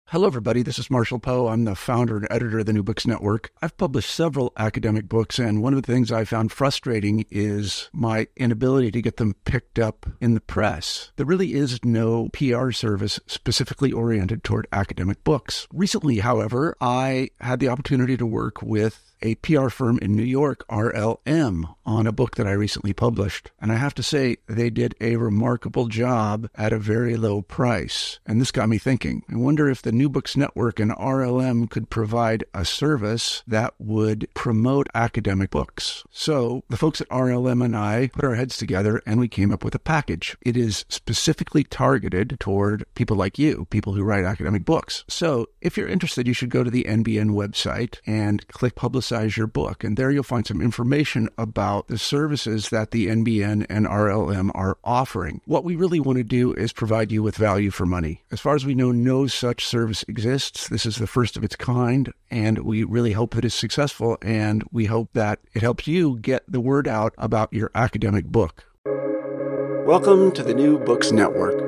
Hello, everybody. This is Marshall Poe. I'm the founder and editor of the New Books Network. I've published several academic books, and one of the things I found frustrating is my inability to get them picked up in the press. There really is no PR service specifically oriented toward academic books. Recently, however, I had the opportunity to work with a PR firm in New York, RLM, on a book that I recently published. And I have to say, they did a remarkable job at a very low price. And this got me thinking. I wonder if the New Books Network and RLM could provide a service that would promote academic books. So the folks at RLM and I put our heads together and we came up with a package. It is specifically targeted toward people like you, people who write academic books. So if you're interested, you should go to the NBN website and click Publicize Your Book. And there you'll find some information about the services that the NBN and RLM are offering. What we really want to do is provide you with value for money. As far as we know, no such service exists. This is the first of its kind, and we really hope that it's successful, and we hope that it helps you get the word out about your academic book. Welcome to the New Books Network.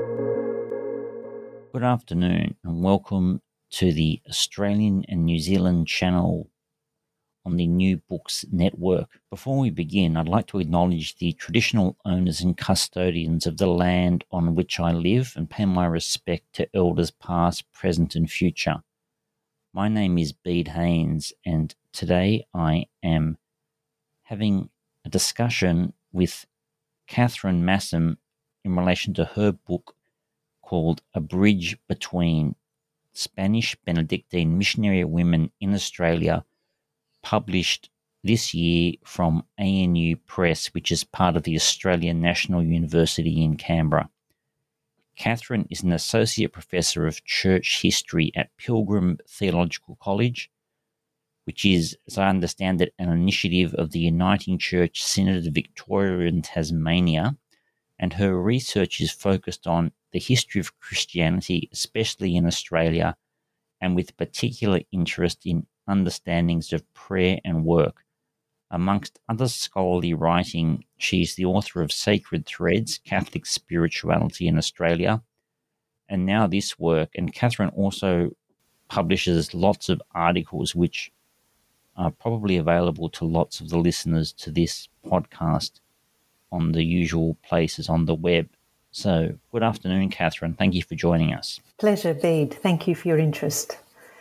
Good afternoon, and welcome to the Australian and New Zealand channel on the New Books Network. Before we begin, I'd like to acknowledge the traditional owners and custodians of the land on which I live and pay my respect to elders past, present and future. My name is Bede Haynes, and today I am having a discussion with Catherine Massam in relation to her book called A Bridge Between Spanish Benedictine Missionary Women in Australia, published this year from ANU Press, which is part of the Australian National University in Canberra. Catherine is an Associate Professor of Church History at Pilgrim Theological College, which is, as I understand it, an initiative of the Uniting Church Synod of Victoria and Tasmania, and her research is focused on the history of Christianity, especially in Australia, and with particular interest in understandings of prayer and work. Amongst other scholarly writing, she is the author of Sacred Threads, Catholic Spirituality in Australia, and now this work. And Catherine also publishes lots of articles which are probably available to lots of the listeners to this podcast on the usual places on the web. So, good afternoon, Catherine. Thank you for joining us. Pleasure, Bede. Thank you for your interest.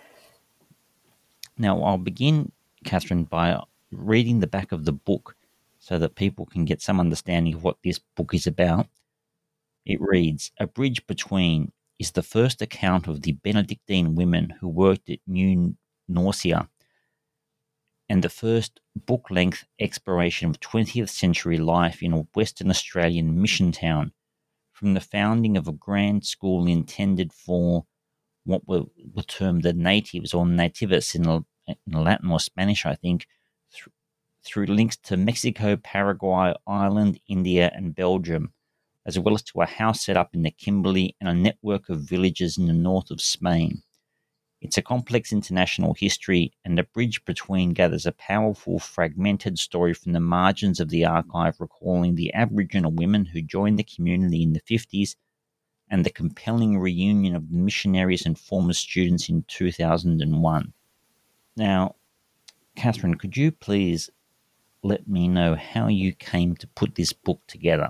Now, I'll begin, Catherine, by reading the back of the book so that people can get some understanding of what this book is about. It reads, A Bridge Between is the first account of the Benedictine women who worked at New Norcia, and the first book-length exploration of 20th century life in a Western Australian mission town, from the founding of a grand school intended for what were termed the natives or nativis in Latin or Spanish, I think, through links to Mexico, Paraguay, Ireland, India and Belgium, as well as to a house set up in the Kimberley and a network of villages in the north of Spain. It's a complex international history, and The Bridge Between gathers a powerful, fragmented story from the margins of the archive, recalling the Aboriginal women who joined the community in the 50s and the compelling reunion of the missionaries and former students in 2001. Now, Catherine, could you please let me know how you came to put this book together?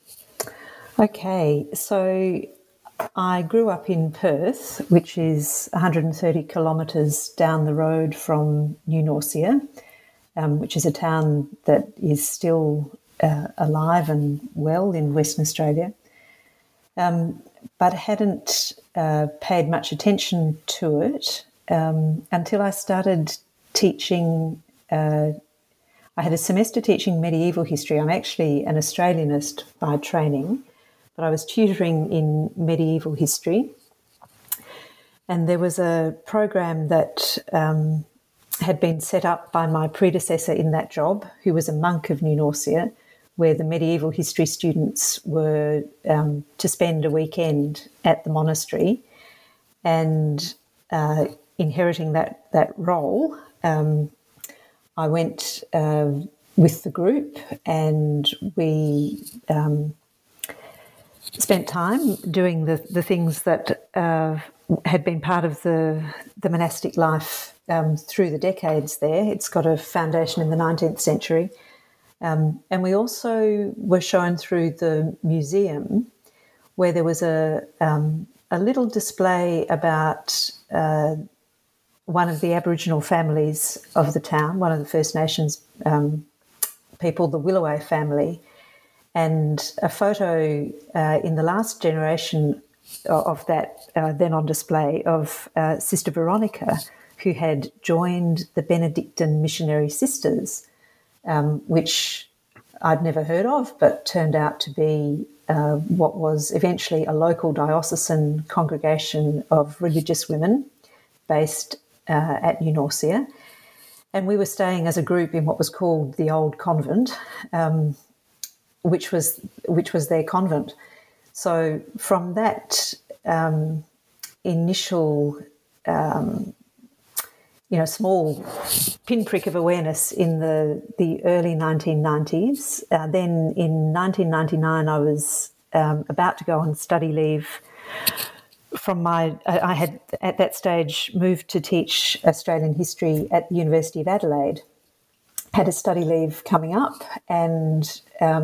Okay, so I grew up in Perth, which is 130 kilometres down the road from New Norcia, which is a town that is still alive and well in Western Australia, but hadn't paid much attention to it until I started teaching. I had a semester teaching medieval history. I'm actually an Australianist by training, but I was tutoring in medieval history. And there was a program that had been set up by my predecessor in that job, who was a monk of New Norcia, where the medieval history students were to spend a weekend at the monastery. And inheriting that role, I went with the group, and we spent time doing the things that had been part of the monastic life through the decades there. It's got a foundation in the 19th century. And we also were shown through the museum where there was a little display about one of the Aboriginal families of the town, one of the First Nations people, the Willoway family, and a photo in the last generation of that, then on display, of Sister Veronica, who had joined the Benedictine Missionary Sisters, which I'd never heard of, but turned out to be what was eventually a local diocesan congregation of religious women based at New Norcia. And we were staying as a group in what was called the Old Convent, which was their convent. So from that initial, small pinprick of awareness in the early 1990s, then in 1999 I was about to go on study leave from I had at that stage moved to teach Australian history at the University of Adelaide, had a study leave coming up, and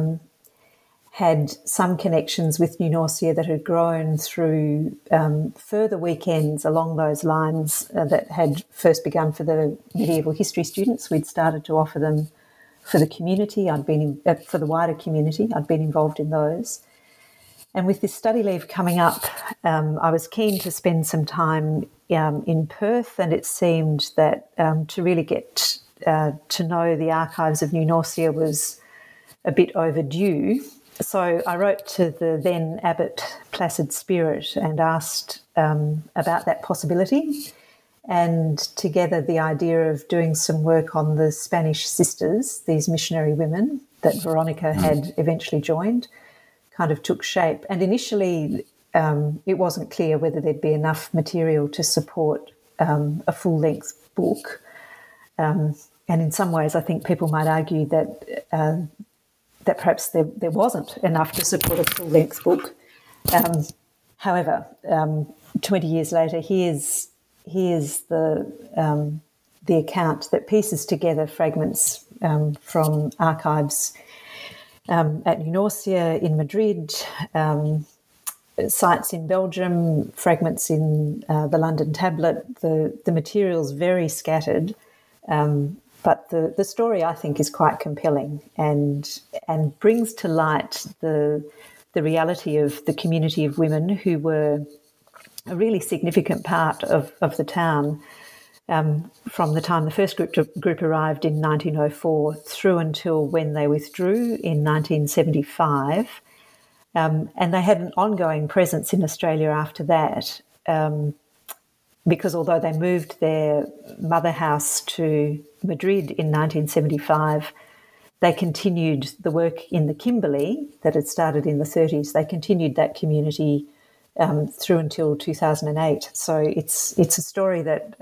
had some connections with New Norcia that had grown through further weekends along those lines that had first begun for the medieval history students. We'd started to offer them for the community. For the wider community. I'd been involved in those. And with this study leave coming up, I was keen to spend some time in Perth, and it seemed that to really get to know the archives of New Norcia was a bit overdue. So I wrote to the then Abbot Placid Spirit and asked about that possibility, and together the idea of doing some work on the Spanish sisters, these missionary women that Veronica had eventually joined, kind of took shape. And initially it wasn't clear whether there'd be enough material to support a full-length book. And in some ways I think people might argue that that perhaps there wasn't enough to support a full-length book. However, 20 years later, here's the account that pieces together fragments from archives at New Norcia, in Madrid, sites in Belgium, fragments in the London Tablet. The material's very scattered, but the story, I think, is quite compelling and brings to light the reality of the community of women who were a really significant part of the town from the time the first group arrived in 1904 through until when they withdrew in 1975. And they had an ongoing presence in Australia after that, because although they moved their mother house to Madrid in 1975, they continued the work in the Kimberley that had started in the 30s. They continued that community through until 2008. So it's a story that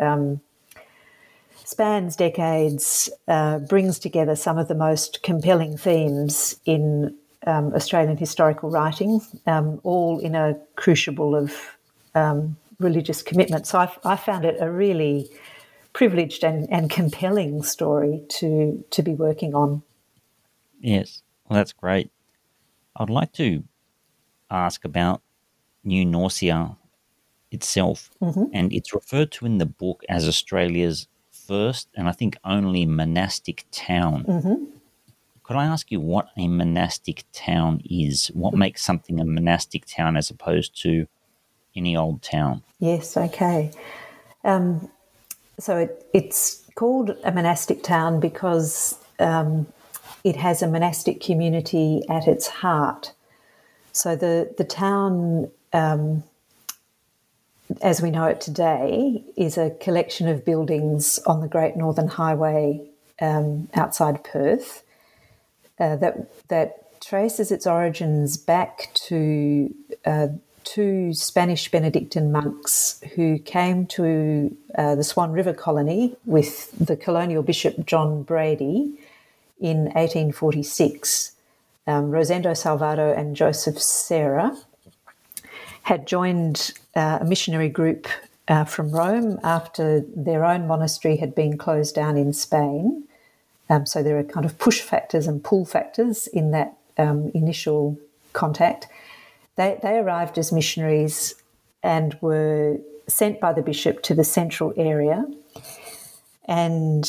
spans decades, brings together some of the most compelling themes in Australian historical writing, all in a crucible of religious commitment. So I found it a really privileged and compelling story to be working on. Yes, well, that's great. I'd like to ask about New Norcia itself, and it's referred to in the book as Australia's first and I think only monastic town. Could I ask you what a monastic town is? What makes something a monastic town as opposed to any old town? Yes, okay. So it's called a monastic town because it has a monastic community at its heart. So the town, as we know it today, is a collection of buildings on the Great Northern Highway outside Perth that traces its origins back to two Spanish Benedictine monks who came to the Swan River colony with the colonial bishop John Brady in 1846, Rosendo Salvado and Joseph Serra. had joined a missionary group from Rome after their own monastery had been closed down in Spain. So there are kind of push factors and pull factors in that initial contact. They arrived as missionaries and were sent by the bishop to the central area. And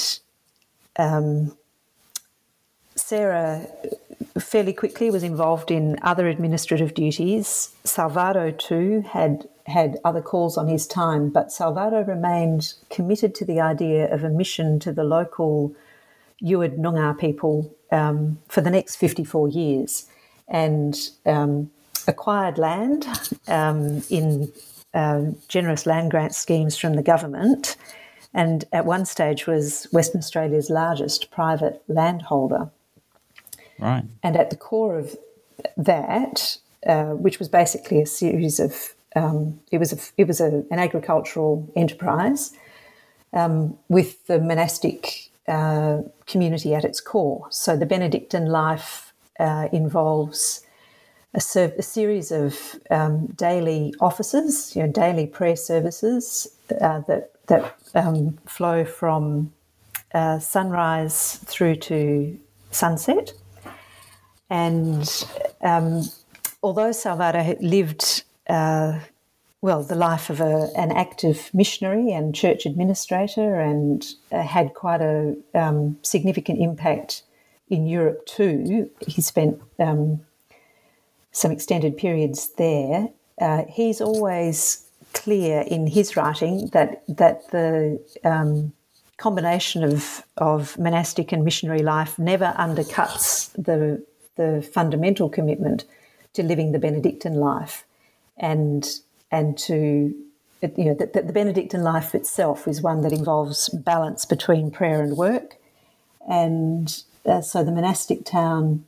Sarah fairly quickly was involved in other administrative duties. Salvador too had other calls on his time, but Salvador remained committed to the idea of a mission to the local Yuad Noongar people for the next 54 years, and acquired land in generous land grant schemes from the government, and at one stage was Western Australia's largest private landholder. Right. And at the core of that, which was basically a series of, it was an agricultural enterprise with the monastic community at its core. So the Benedictine life involves a series of daily offices, daily prayer services that flow from sunrise through to sunset. And although Salvador had lived, the life of an active missionary and church administrator, and had quite a significant impact in Europe too, he spent some extended periods there. He's always clear in his writing that the combination of monastic and missionary life never undercuts the fundamental commitment to living the Benedictine life, and to that the Benedictine life itself is one that involves balance between prayer and work, and so the monastic town.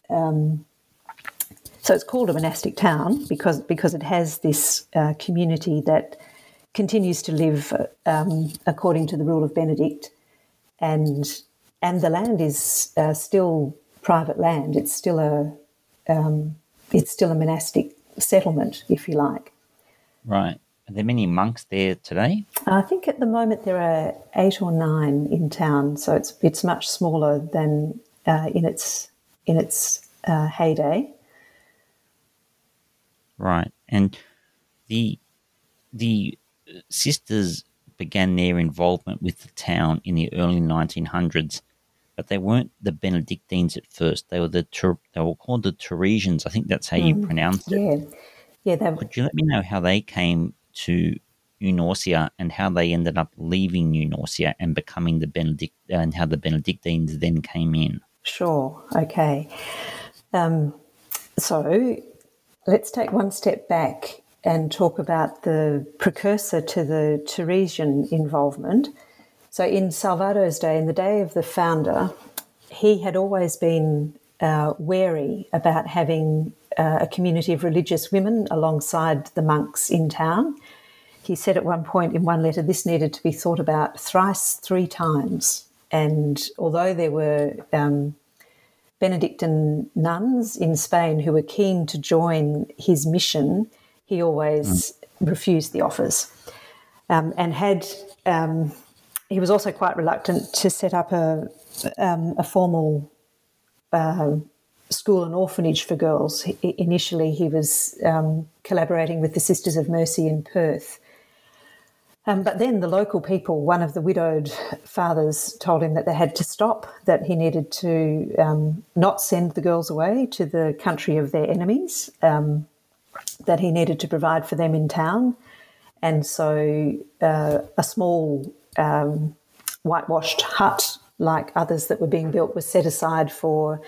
So it's called a monastic town because it has this community that continues to live according to the rule of Benedict, and the land is still private land. It's still a monastic settlement, if you like. Right. Are there many monks there today? I think at the moment there are 8 or 9 in town, so it's much smaller than in its heyday. Right. And the sisters began their involvement with the town in the early 1900s, but they weren't the Benedictines at first. They were called the Teresians. I think that's how you pronounce it. Yeah. Could you let me know how they came to New Norcia and how they ended up leaving New Norcia and becoming the Benedict, and how the Benedictines then came in? Sure. Okay. So let's take one step back and talk about the precursor to the Teresian involvement. So in Salvador's day, in the day of the founder, he had always been wary about having a community of religious women alongside the monks in town. He said at one point in one letter, this needed to be thought about thrice, 3 times. And although there were Benedictine nuns in Spain who were keen to join his mission, he always refused the offers, and he was also quite reluctant to set up a formal school and orphanage for girls. Initially, he was collaborating with the Sisters of Mercy in Perth. But then the local people, one of the widowed fathers, told him that they had to stop, that he needed to not send the girls away to the country of their enemies, that he needed to provide for them in town. And so a small whitewashed hut, like others that were being built, was set aside for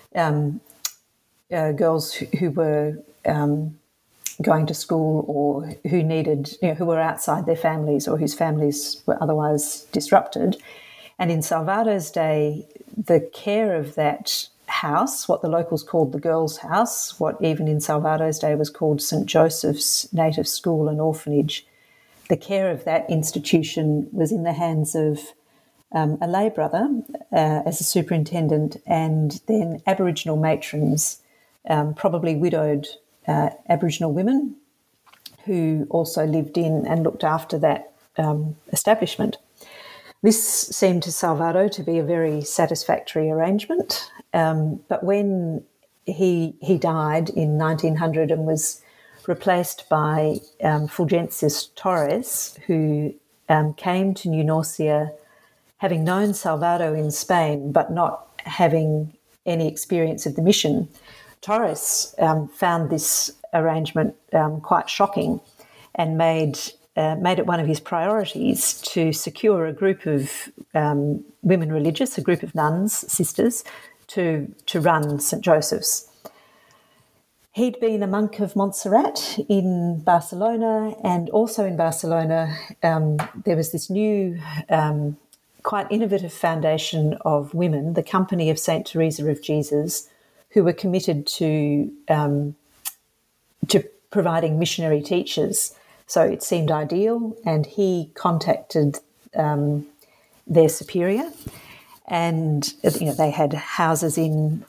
girls who were going to school, or who needed, who were outside their families, or whose families were otherwise disrupted. And in Salvador's day, the care of that house, what the locals called the girls' house, what even in Salvador's day was called St. Joseph's Native School and Orphanage, the care of that institution was in the hands of a lay brother as a superintendent, and then Aboriginal matrons, probably widowed Aboriginal women, who also lived in and looked after that establishment. This seemed to Salvado to be a very satisfactory arrangement, but when he died in 1900 and was replaced by Fulgencio Torres, who came to New Norcia having known Salvado in Spain but not having any experience of the mission. Torres found this arrangement quite shocking and made it one of his priorities to secure a group of women religious, a group of nuns, sisters, to run St. Joseph's. He'd been a monk of Montserrat in Barcelona, and also in Barcelona there was this new, quite innovative foundation of women, the Company of St. Teresa of Jesus, who were committed to providing missionary teachers. So it seemed ideal, and he contacted their superior, and they had houses in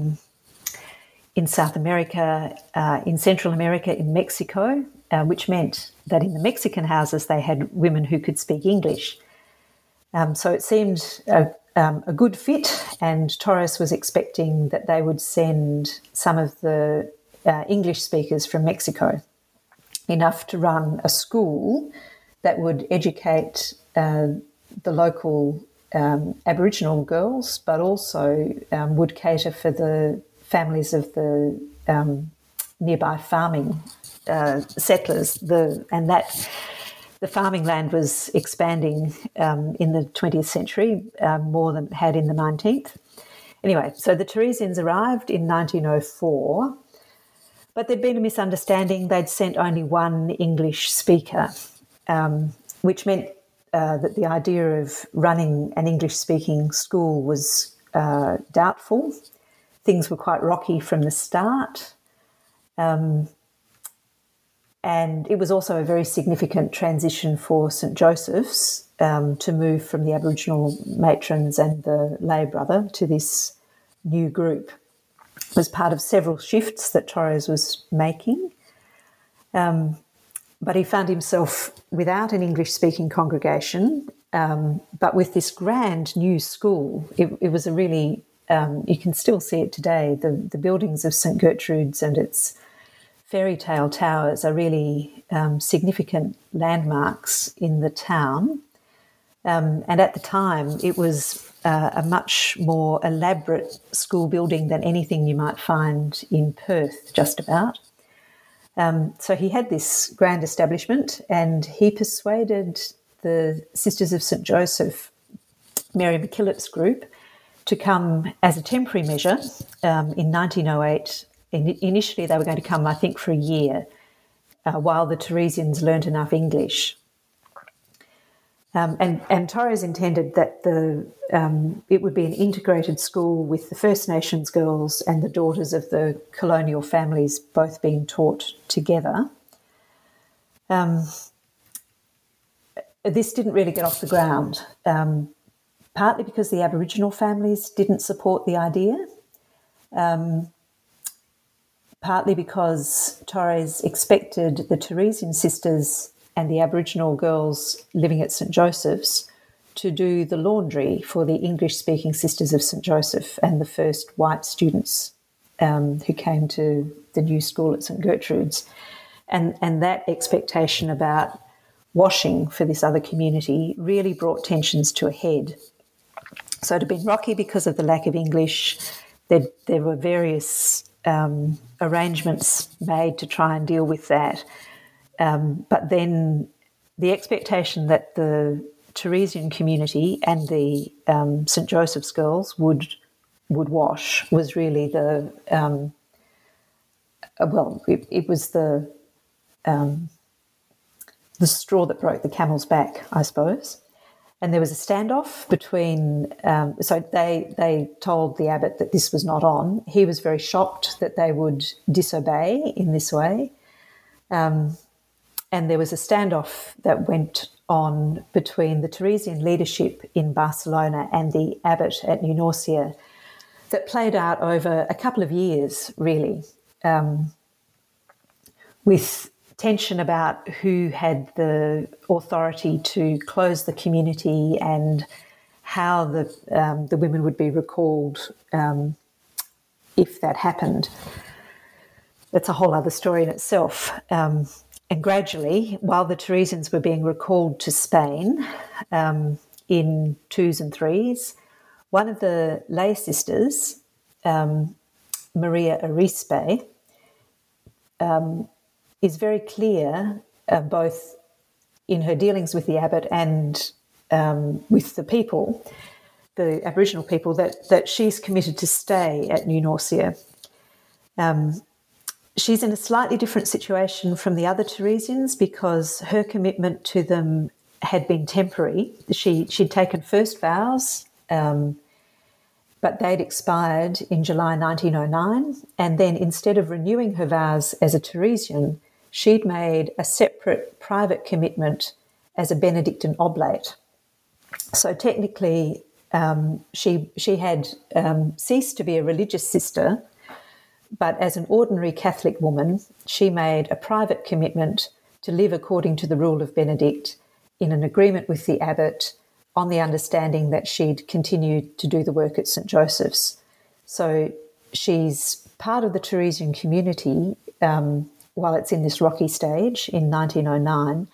South America, in Central America, in Mexico, which meant that in the Mexican houses they had women who could speak English. So it seemed a good fit, and Torres was expecting that they would send some of the English speakers from Mexico, enough to run a school that would educate the local Aboriginal girls, but also would cater for the families of the nearby farming settlers. The farming land was expanding in the 20th century more than it had in the 19th. Anyway, so the Teresians arrived in 1904, but there'd been a misunderstanding. They'd sent only one English speaker, which meant that the idea of running an English-speaking school was doubtful. Things were quite rocky from the start. And it was also a very significant transition for St. Joseph's to move from the Aboriginal matrons and the lay brother to this new group. It was part of several shifts that Torres was making. But he found himself without an English-speaking congregation, but with this grand new school. It was a really, you can still see it today, the buildings of St. Gertrude's and its fairy tale towers are really significant landmarks in the town. And at the time, it was a much more elaborate school building than anything you might find in Perth, just about. So he had this grand establishment, and he persuaded the Sisters of St. Joseph, Mary MacKillop's group, to come as a temporary measure in 1908. Initially, they were going to come, I think, for a year while the Teresians learnt enough English. And Torres intended that it would be an integrated school with the First Nations girls and the daughters of the colonial families both being taught together. This didn't really get off the ground, partly because the Aboriginal families didn't support the idea, partly because Torres expected the Teresian sisters and the Aboriginal girls living at St. Joseph's to do the laundry for the English-speaking Sisters of St. Joseph and the first white students who came to the new school at St. Gertrude's. And that expectation about washing for this other community really brought tensions to a head. So it had been rocky because of the lack of English. There were various arrangements made to try and deal with that. But then the expectation that the Teresian community and the St. Joseph's girls would wash was really it was the straw that broke the camel's back, I suppose. And there was a standoff between, so they told the abbot that this was not on. He was very shocked that they would disobey in this way. And there was a standoff that went on between the Teresian leadership in Barcelona and the abbot at New Norcia that played out over a couple of years, really, with tension about who had the authority to close the community and how the women would be recalled if that happened. That's a whole other story in itself. And gradually, while the Teresians were being recalled to Spain in twos and threes, one of the lay sisters, Maria Arispe, is very clear, both in her dealings with the abbot and with the people, the Aboriginal people, that she's committed to stay at New Norcia. She's in a slightly different situation from the other Teresians because her commitment to them had been temporary. She'd taken first vows, but they'd expired in July 1909. And then instead of renewing her vows as a Teresian, she'd made a separate private commitment as a Benedictine oblate. So technically, she had ceased to be a religious sister, but as an ordinary Catholic woman, she made a private commitment to live according to the rule of Benedict in an agreement with the abbot on the understanding that she'd continue to do the work at St. Joseph's. So she's part of the Teresian community while it's in this rocky stage in 1909.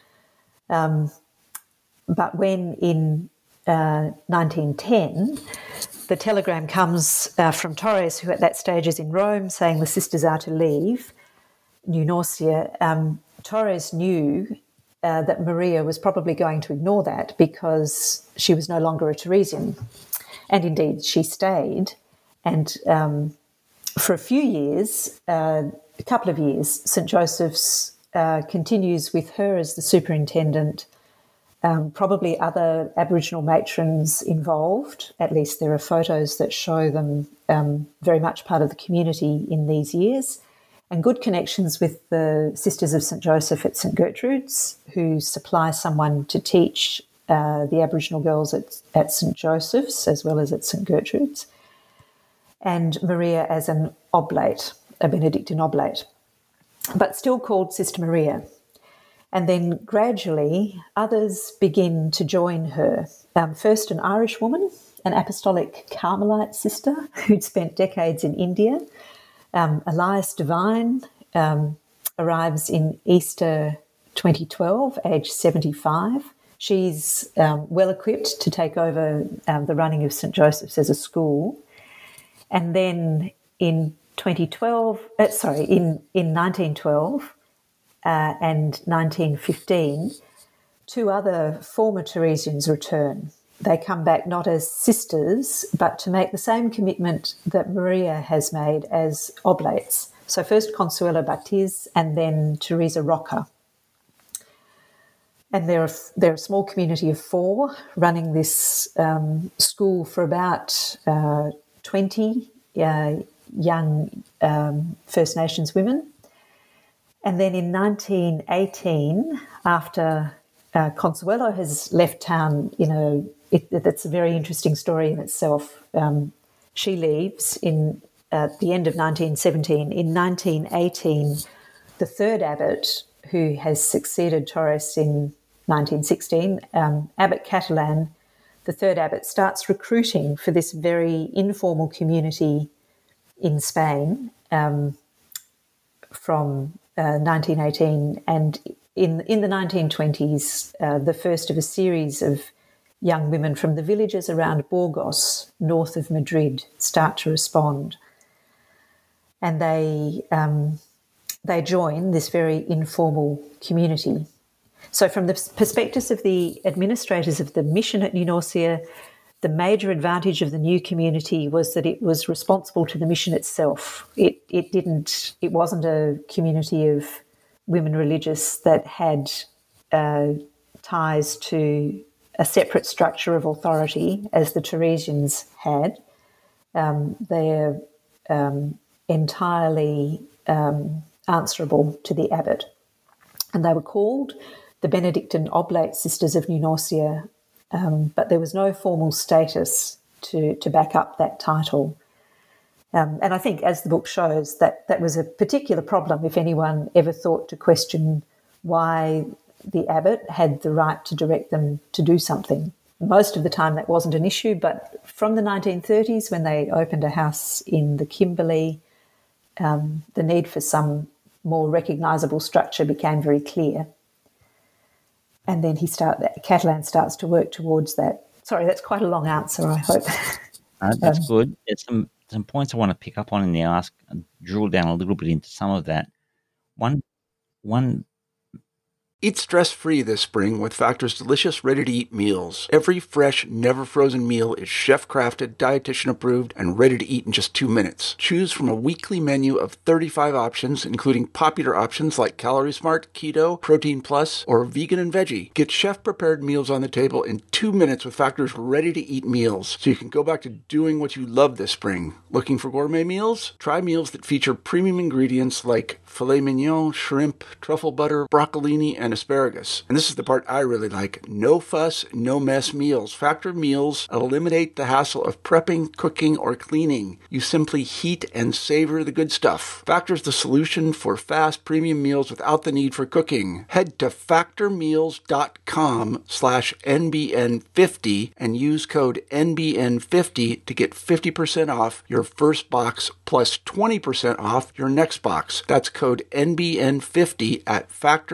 But when in 1910, the telegram comes from Torres, who at that stage is in Rome, saying the sisters are to leave New Norcia. Torres knew that Maria was probably going to ignore that because she was no longer a Teresian. And indeed, she stayed. And for a few years, a couple of years, St. Joseph's continues with her as the superintendent. Probably other Aboriginal matrons involved. At least there are photos that show them very much part of the community in these years, and good connections with the Sisters of St. Joseph at St. Gertrude's, who supply someone to teach the Aboriginal girls at St. Joseph's as well as at St. Gertrude's, and Maria as an oblate, a Benedictine oblate, but still called Sister Maria. And then gradually others begin to join her. First an Irish woman, an apostolic Carmelite sister who'd spent decades in India. Elias Devine arrives in Easter 2012, aged 75. She's well equipped to take over the running of St. Joseph's as a school. And then in 1912, and 1915, two other former Teresians return. They come back not as sisters, but to make the same commitment that Maria has made as oblates. So first Consuelo Batiz and then Teresa Roca. And they're a small community of four running this school for about 20 young First Nations women. And then in 1918, after Consuelo has left town, that's a very interesting story in itself. She leaves at the end of 1917. In 1918, the third abbot, who has succeeded Torres in 1916, Abbot Catalan, the third abbot, starts recruiting for this very informal community in Spain from 1918, and in the 1920s, the first of a series of young women from the villages around Burgos, north of Madrid, start to respond. And they join this very informal community. So from the perspectives of the administrators of the mission at New Norcia, the major advantage of the new community was that it was responsible to the mission itself. It wasn't a community of women religious that had ties to a separate structure of authority as the Teresians had. They're entirely answerable to the abbot. And they were called the Benedictine Oblate Sisters of New Norcia, but there was no formal status to back up that title. And I think, as the book shows, that was a particular problem if anyone ever thought to question why the abbot had the right to direct them to do something. Most of the time that wasn't an issue, but from the 1930s, when they opened a house in the Kimberley, the need for some more recognisable structure became very clear. And then Catalan starts to work towards that. Sorry, that's quite a long answer, I hope. That's good. There's some points I want to pick up on and ask, drill down a little bit into some of that. One Eat stress-free this spring with Factor's delicious, ready-to-eat meals. Every fresh, never-frozen meal is chef-crafted, dietitian-approved, and ready to eat in just 2 minutes. Choose from a weekly menu of 35 options, including popular options like Calorie Smart, Keto, Protein Plus, or Vegan and Veggie. Get chef-prepared meals on the table in 2 minutes with Factor's ready-to-eat meals, so you can go back to doing what you love this spring. Looking for gourmet meals? Try meals that feature premium ingredients like filet mignon, shrimp, truffle butter, broccolini, and asparagus. And this is the part I really like. No fuss, no mess meals. Factor meals eliminate the hassle of prepping, cooking, or cleaning. You simply heat and savor the good stuff. Factor's the solution for fast premium meals without the need for cooking. Head to factormeals.com/NBN50 and use code NBN50 to get 50% off your first box plus 20% off your next box. That's code NBN50 at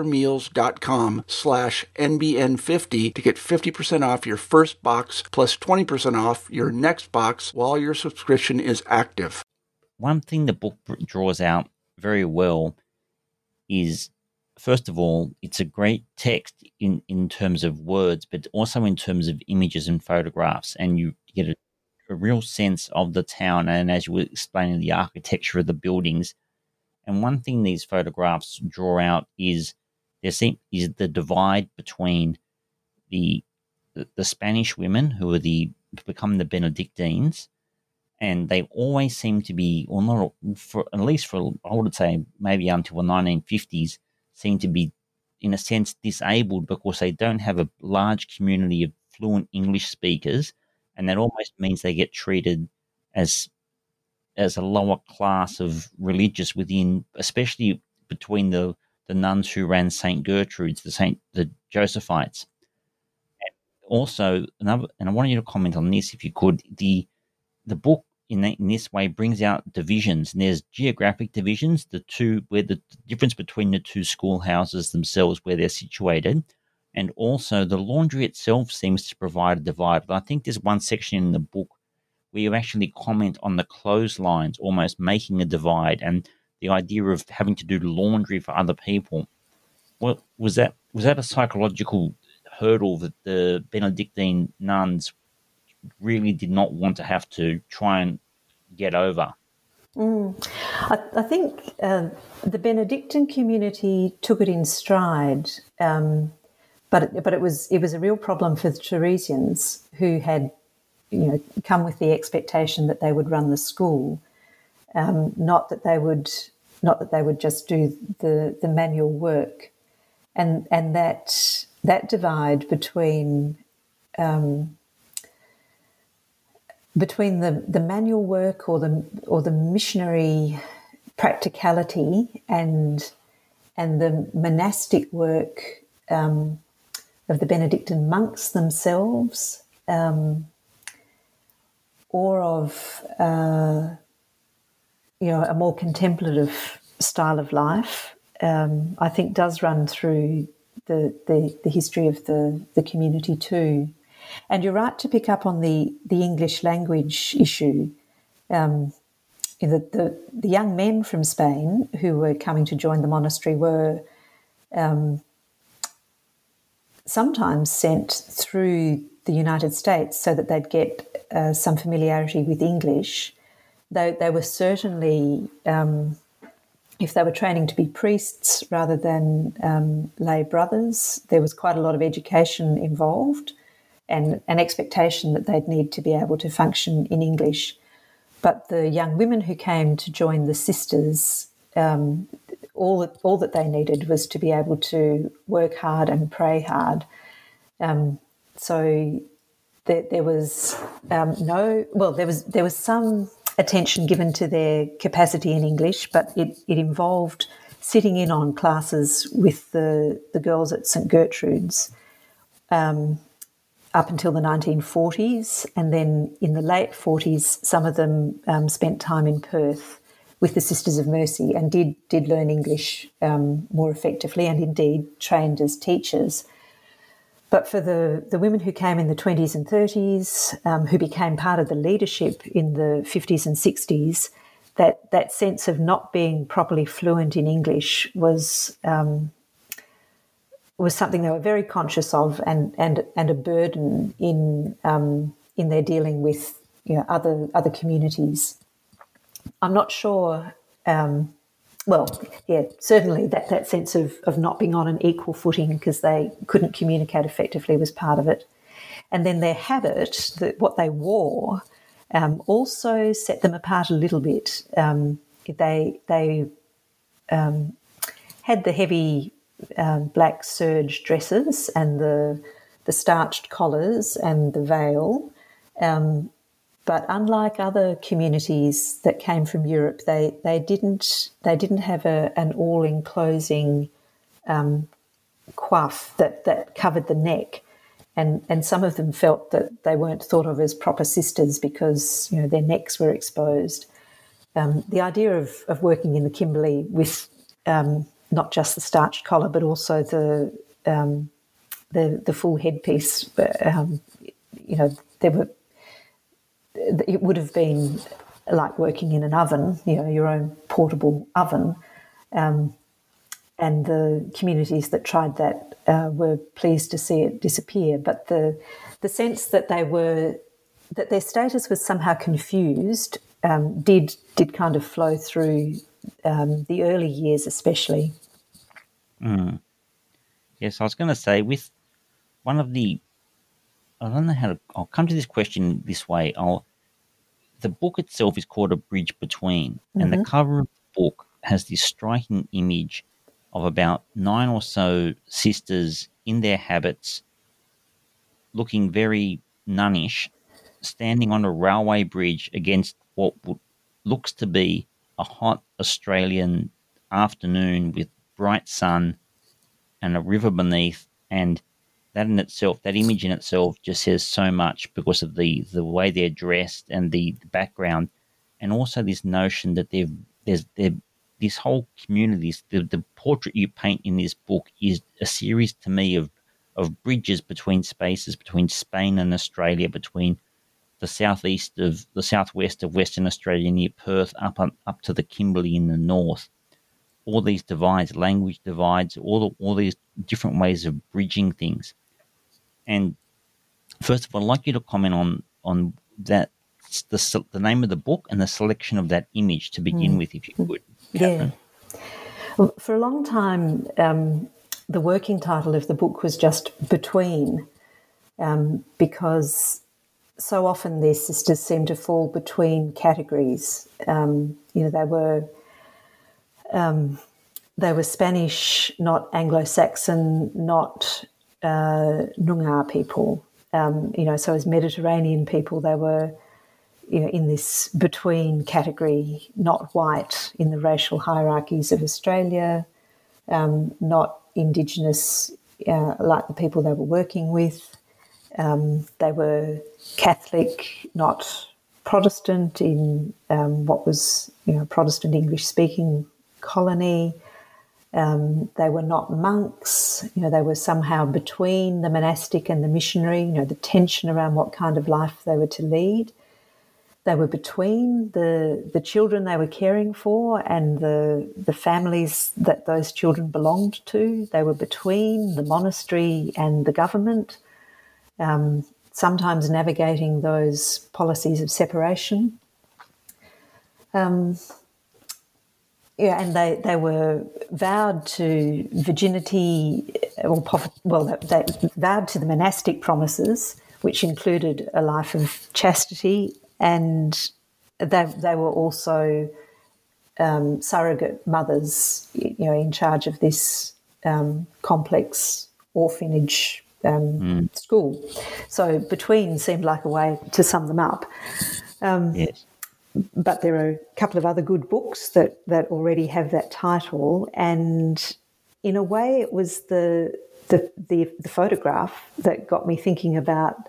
factormeals.com/NBN50 to get 50% off your first box plus 20% off your next box while your subscription is active. One thing the book draws out very well is, first of all, it's a great text in terms of words, but also in terms of images and photographs, and you get a real sense of the town, and as you were explaining, the architecture of the buildings. And one thing these photographs draw out is the divide between the Spanish women who are become the Benedictines, and they always seem to be, or not for at least for I would say maybe until the 1950s, seem to be in a sense disabled because they don't have a large community of fluent English speakers, and that almost means they get treated as a lower class of religious within, especially between the nuns who ran St. Gertrude's, the Josephites. And also, and I want you to comment on this if you could. The book in this way brings out divisions, and there's geographic divisions, where the difference between the two schoolhouses themselves, where they're situated, and also the laundry itself seems to provide a divide. But I think there's one section in the book where you actually comment on the clotheslines almost making a divide, and the idea of having to do laundry for other people. Well, was that a psychological hurdle that the Benedictine nuns really did not want to have to try and get over? I think the Benedictine community took it in stride, but it was a real problem for the Theresians, who had come with the expectation that they would run the school, not that they would just do the manual work, and that divide between the manual work or the missionary practicality and the monastic work of the Benedictine monks themselves, or of a more contemplative style of life, I think does run through the history of the community too. And you're right to pick up on the English language issue. The young men from Spain who were coming to join the monastery were sometimes sent through the United States so that they'd get some familiarity with English. They were certainly, if they were training to be priests rather than lay brothers, there was quite a lot of education involved and an expectation that they'd need to be able to function in English. But the young women who came to join the sisters, all that they needed was to be able to work hard and pray hard. So there was there was some attention given to their capacity in English, but it involved sitting in on classes with the girls at St Gertrude's up until the 1940s, and then in the late 40s, some of them spent time in Perth with the Sisters of Mercy and did learn English more effectively, and indeed trained as teachers. But for the women who came in the 20s and 30s, who became part of the leadership in the 50s and 60s, that sense of not being properly fluent in English was something they were very conscious of, and a burden in their dealing with other communities. I'm not sure. Certainly that sense of not being on an equal footing because they couldn't communicate effectively was part of it. And then their habit, what they wore, also set them apart a little bit. They had the heavy black serge dresses and the starched collars and the veil. But unlike other communities that came from Europe, they didn't have an all-enclosing coif that covered the neck, and some of them felt that they weren't thought of as proper sisters because their necks were exposed. The idea of working in the Kimberley with not just the starched collar but also the full headpiece, it would have been like working in an oven, your own portable oven. And the communities that tried that were pleased to see it disappear. But the sense that that their status was somehow confused did kind of flow through the early years, especially. Yes, I was going to say with one of the. I don't know how to. I'll come to this question this way. The book itself is called A Bridge Between, and the cover of the book has this striking image of about 9 or so sisters in their habits, looking very nunnish, standing on a railway bridge against what looks to be a hot Australian afternoon with bright sun and a river beneath, and that image in itself just says so much because of the way they're dressed and the background, and also this notion that there's this whole community. The portrait you paint in this book is a series to me of bridges between spaces, between Spain and Australia, between the southwest of Western Australia near Perth up to the Kimberley in the north. All these divides, language divides, all these different ways of bridging things. And first of all, I'd like you to comment on that, the name of the book and the selection of that image to begin with, if you could. Yeah. Well, for a long time, the working title of the book was just Between, because so often these sisters seem to fall between categories. They were Spanish, not Anglo-Saxon, not Noongar people. So as Mediterranean people, they were in this between category, not white in the racial hierarchies of Australia, not Indigenous like the people they were working with. They were Catholic, not Protestant in what was Protestant English-speaking colony. They were not monks. They were somehow between the monastic and the missionary, the tension around what kind of life they were to lead. They were between the children they were caring for and the families that those children belonged to. They were between the monastery and the government, sometimes navigating those policies of separation. And they were vowed to virginity, they vowed to the monastic promises, which included a life of chastity, and they were also surrogate mothers, in charge of this complex orphanage school. So Between seemed like a way to sum them up. Yes. but there are a couple of other good books that already have that title, and in a way, it was the photograph that got me thinking about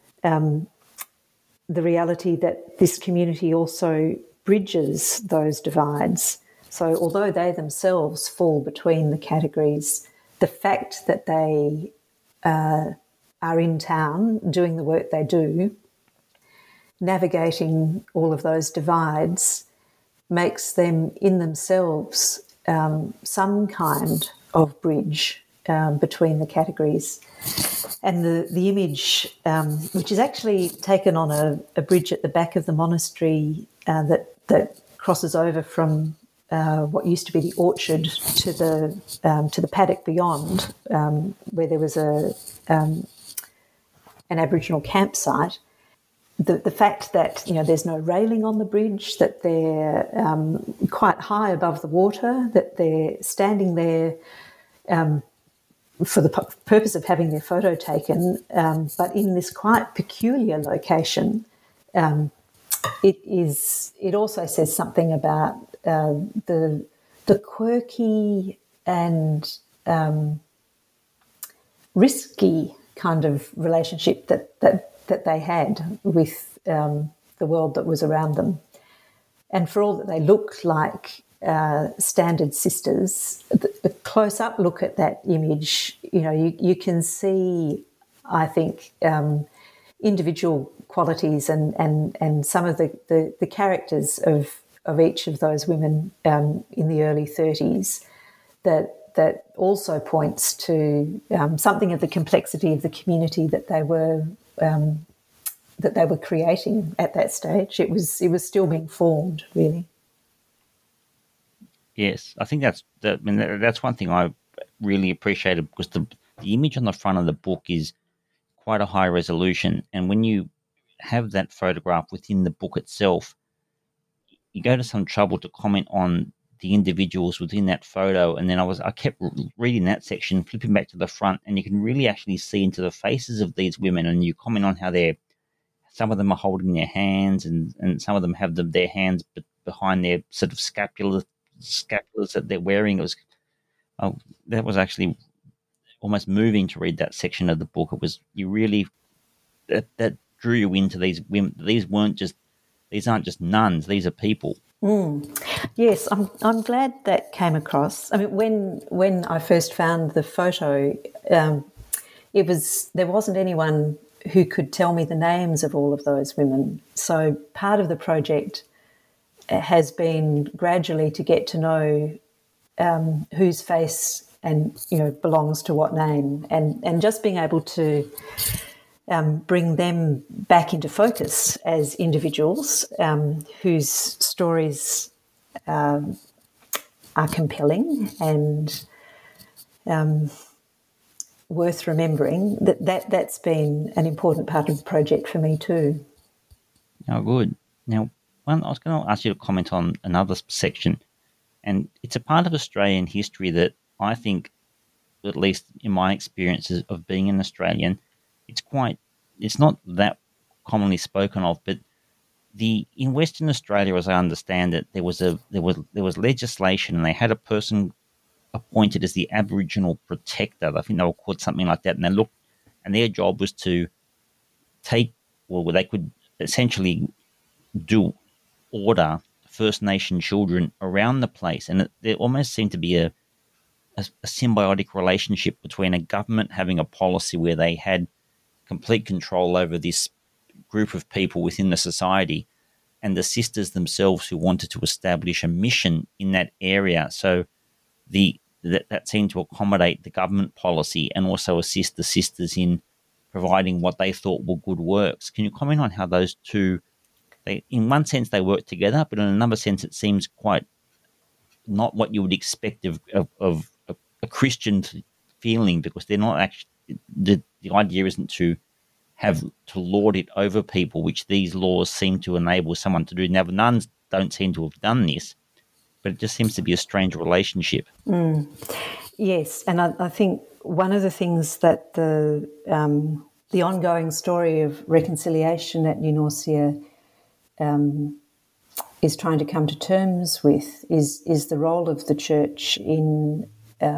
the reality that this community also bridges those divides. So although they themselves fall between the categories, the fact that they are in town doing the work they do, navigating all of those divides, makes them in themselves some kind of bridge between the categories. And the image, which is actually taken on a bridge at the back of the monastery that crosses over from what used to be the orchard to the paddock beyond, where there was an Aboriginal campsite. The fact that there's no railing on the bridge, that they're quite high above the water, that they're standing there for the purpose of having their photo taken, but in this quite peculiar location, it also says something about the quirky and risky kind of relationship that they had with the world that was around them. And for all that they look like standard sisters, the close-up look at that image, you can see, I think, individual qualities and some of the characters of each of those women in the early 30s that also points to something of the complexity of the community that they were creating at that stage. It was still being formed, really. Yes, I think that's one thing I really appreciated, because the image on the front of the book is quite a high resolution, and when you have that photograph within the book itself, you go to some trouble to comment on the individuals within that photo. And then I kept reading that section, flipping back to the front, and you can really actually see into the faces of these women, and you comment on how some of them are holding their hands, and some of them have their hands behind their sort of scapulars that they're wearing. That was actually almost moving to read that section of the book. It was, you really, that drew you into these women. These aren't just nuns, these are people. Yes, I'm glad that came across. I mean, when I first found the photo, there wasn't anyone who could tell me the names of all of those women. So part of the project has been gradually to get to know whose face and belongs to what name, and just being able to bring them back into focus as individuals whose stories are compelling and worth remembering. That's been an important part of the project for me too. Oh, good. Now, I was going to ask you to comment on another section, and it's a part of Australian history that I think, at least in my experiences of being an Australian, it's not that commonly spoken of, but in Western Australia, as I understand it, there was legislation, and they had a person appointed as the Aboriginal protector. I think they were called something like that, and their job was to they could essentially order First Nation children around the place, and there almost seemed to be a symbiotic relationship between a government having a policy where they had complete control over this group of people within the society, and the sisters themselves who wanted to establish a mission in that area. So that seemed to accommodate the government policy and also assist the sisters in providing what they thought were good works. Can you comment on how those two, in one sense they work together, but in another sense it seems quite not what you would expect of a Christian feeling, because they're not actually, the idea isn't to lord it over people, which these laws seem to enable someone to do. Now, the nuns don't seem to have done this, but it just seems to be a strange relationship. Yes, and I think one of the things that the ongoing story of reconciliation at New Norcia trying to come to terms with is the role of the church in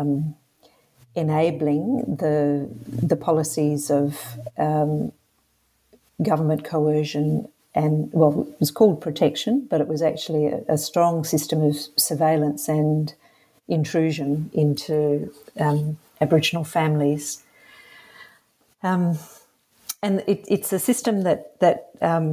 enabling the policies of government coercion and, well, it was called protection, but it was actually a strong system of surveillance and intrusion into Aboriginal families. And it's a system that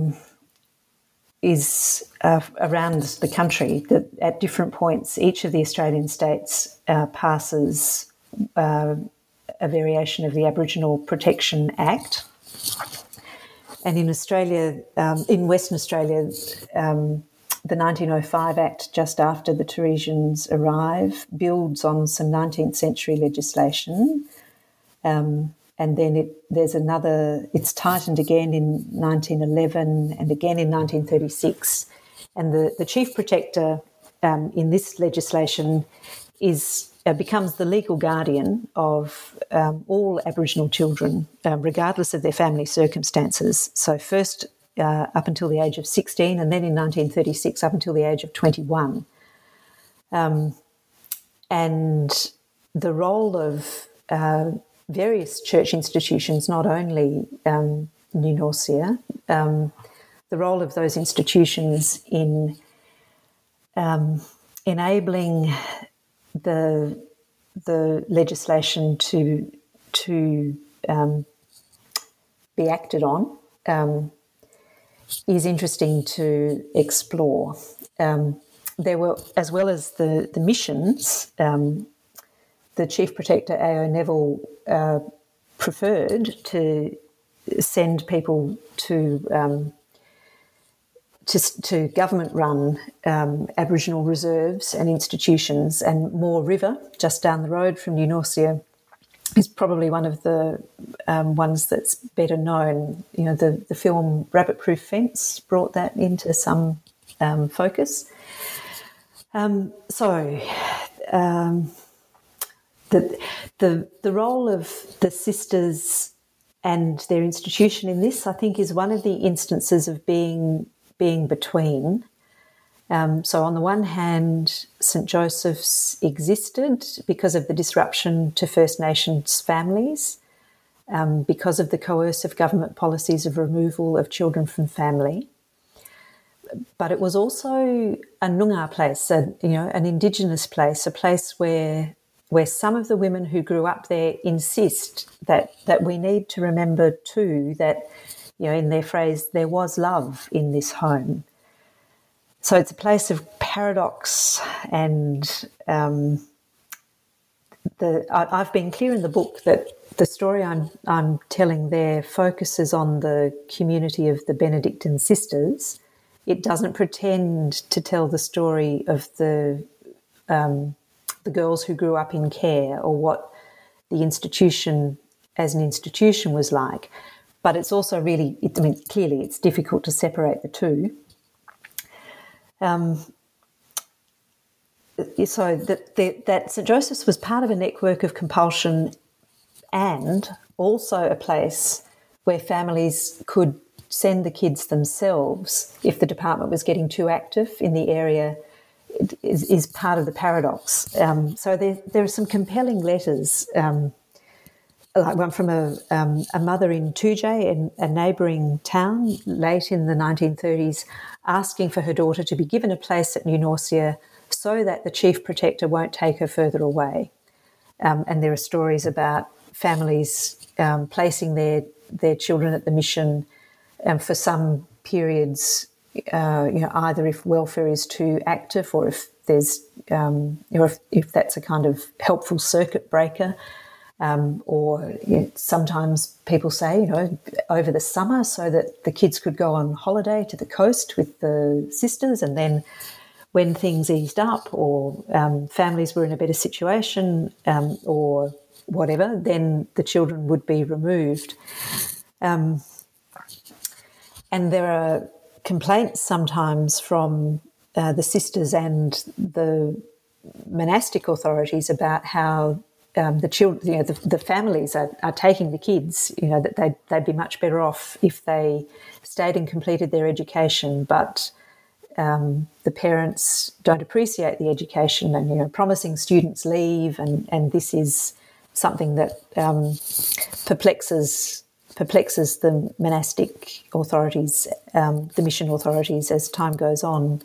is around the country, that at different points each of the Australian states passes a variation of the Aboriginal Protection Act. And in Australia, in Western Australia, the 1905 Act, just after the Teresians arrive, builds on some 19th century legislation. And then it's tightened again in 1911 and again in 1936. And the Chief Protector in this legislation becomes the legal guardian of all Aboriginal children, regardless of their family circumstances. So first up until the age of 16, and then in 1936 up until the age of 21. And the role of various church institutions, not only New Norcia, the role of those institutions in enabling the legislation to be acted on is interesting to explore. There were, as well as the missions, the Chief Protector A.O. Neville preferred to send people to government-run Aboriginal reserves and institutions, and Moore River, just down the road from New Norcia, is probably one of the ones that's better known. You know, the film Rabbit Proof Fence brought that into some focus. The role of the sisters and their institution in this, I think, is one of the instances of being between. So on the one hand, St Joseph's existed because of the disruption to First Nations families, because of the coercive government policies of removal of children from family. But it was also a Noongar place, an Indigenous place, a place where some of the women who grew up there insist that we need to remember too that, you know, in their phrase, there was love in this home. So it's a place of paradox, and I've been clear in the book that the story I'm telling there focuses on the community of the Benedictine sisters. It doesn't pretend to tell the story of the girls who grew up in care or what the institution as an institution was like. But it's also really, clearly it's difficult to separate the two. So that St Joseph's was part of a network of compulsion, and also a place where families could send the kids themselves if the department was getting too active in the area. It is part of the paradox. So there are some compelling letters, like one from a mother in Tujay, a neighbouring town, late in the 1930s, asking for her daughter to be given a place at New Norcia so that the Chief Protector won't take her further away. And there are stories about families placing their children at the mission for some periods, either if welfare is too active or if there's, or if that's a kind of helpful circuit breaker. Sometimes people say, over the summer so that the kids could go on holiday to the coast with the sisters, and then when things eased up or families were in a better situation or whatever, then the children would be removed. And there are complaints sometimes from the sisters and the monastic authorities about how the children, the families are taking the kids, that they'd be much better off if they stayed and completed their education, but the parents don't appreciate the education, and promising students leave, and this is something that perplexes the monastic authorities, the mission authorities, as time goes on.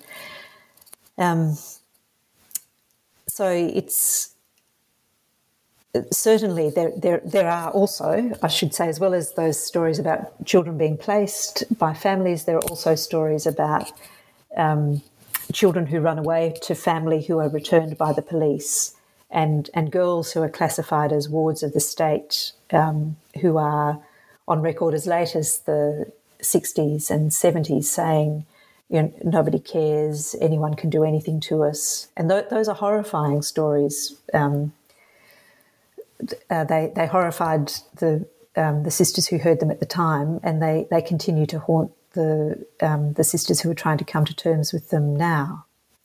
So it's certainly there are also, I should say, as well as those stories about children being placed by families, there are also stories about children who run away to family who are returned by the police, and girls who are classified as wards of the state, who are on record as late as the 60s and 70s saying, nobody cares, anyone can do anything to us. And those are horrifying stories. They horrified the sisters who heard them at the time, and they continue to haunt the sisters who are trying to come to terms with them now.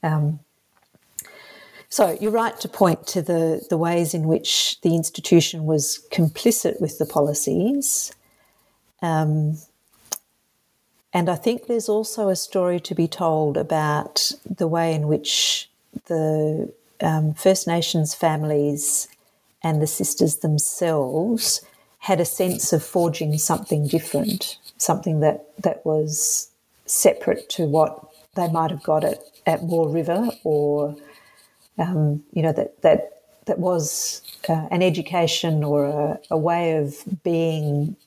So you're right to point to the ways in which the institution was complicit with the policies. And I think there's also a story to be told about the way in which the First Nations families and the sisters themselves had a sense of forging something different, something that was separate to what they might have got at Moore River, or that was an education or a way of being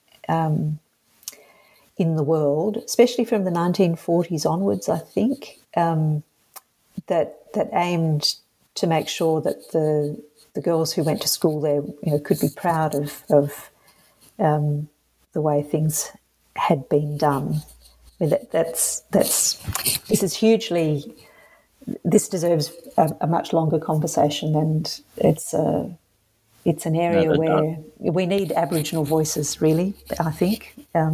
in the world, especially from the 1940s onwards, I think, that aimed to make sure that the girls who went to school there, could be proud of the way things had been done. I mean, this deserves a much longer conversation, and it's an area where we need Aboriginal voices, really, I think.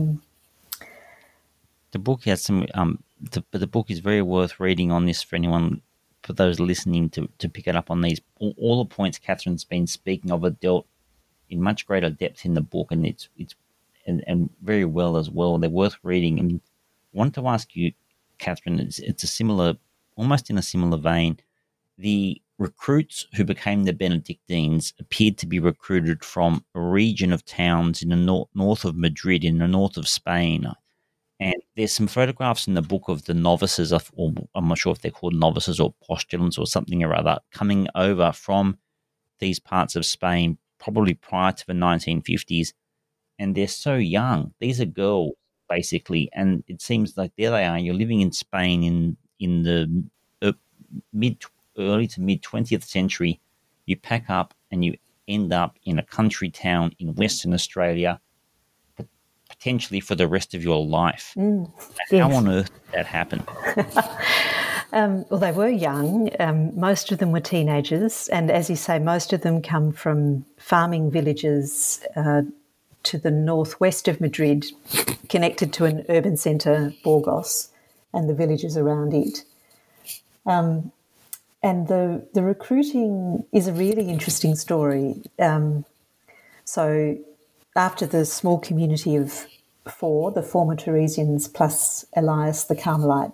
The book has some. The book is very worth reading on this for anyone, for those listening to pick it up on these. All the points Catherine's been speaking of are dealt in much greater depth in the book, and it's very well as well. They're worth reading. And I want to ask you, Catherine, it's a similar, almost in a similar vein. The recruits who became the Benedictines appeared to be recruited from a region of towns in the north of Madrid, in the north of Spain. And there's some photographs in the book of the novices, or I'm not sure if they're called novices or postulants or something or other, coming over from these parts of Spain, probably prior to the 1950s. And they're so young. These are girls, basically. And it seems like there they are. You're living in Spain in the early to mid 20th century. You pack up and you end up in a country town in Western Australia, potentially for the rest of your life. Yes. How on earth did that happen? Well, they were young. Most of them were teenagers. And as you say, most of them come from farming villages to the northwest of Madrid, connected to an urban centre, Burgos, and the villages around it. And the recruiting is a really interesting story. So after the small community of four, the former Teresians plus Elias the Carmelite,